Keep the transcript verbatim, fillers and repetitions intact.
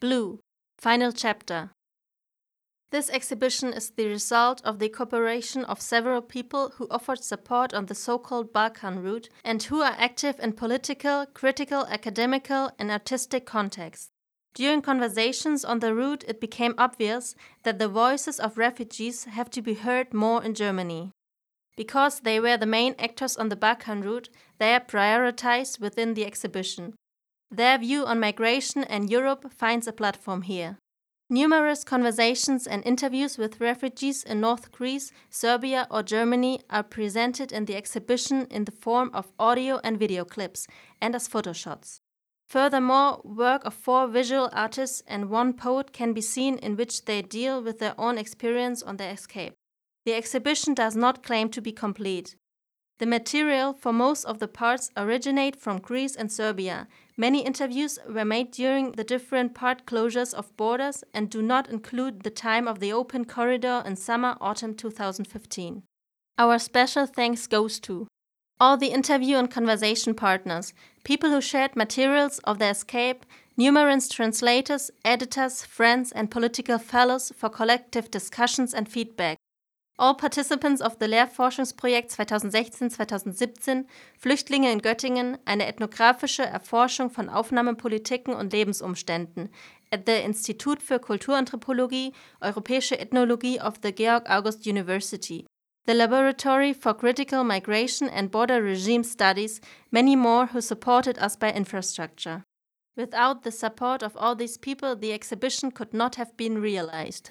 Blue, Final Chapter. This exhibition is the result of the cooperation of several people who offered support on the so-called Balkan route and who are active in political, critical, academical, and artistic contexts. During conversations on the route, it became obvious that the voices of refugees have to be heard more in Germany. Because they were the main actors on the Balkan route, they are prioritized within the exhibition. Their view on migration and Europe finds a platform here. Numerous conversations and interviews with refugees in North Greece, Serbia, or Germany are presented in the exhibition in the form of audio and video clips and as photoshots. Furthermore, work of four visual artists and one poet can be seen in which they deal with their own experience on their escape. The exhibition does not claim to be complete. The material for most of the parts originate from Greece and Serbia. Many interviews were made during the different part closures of borders and do not include the time of the open corridor in summer-autumn two thousand fifteen. Our special thanks goes to all the interview and conversation partners, people who shared materials of their escape, numerous translators, editors, friends, and political fellows for collective discussions and feedback. All participants of the Lehrforschungsprojekt zwanzig sechzehn bis zwanzig siebzehn Flüchtlinge in Göttingen, eine ethnographische Erforschung von Aufnahmepolitiken und Lebensumständen at the Institut für Kulturanthropologie, Europäische Ethnologie of the Georg August University, the Laboratory for Critical Migration and Border Regime Studies, many more who supported us by infrastructure. Without the support of all these people, the exhibition could not have been realized.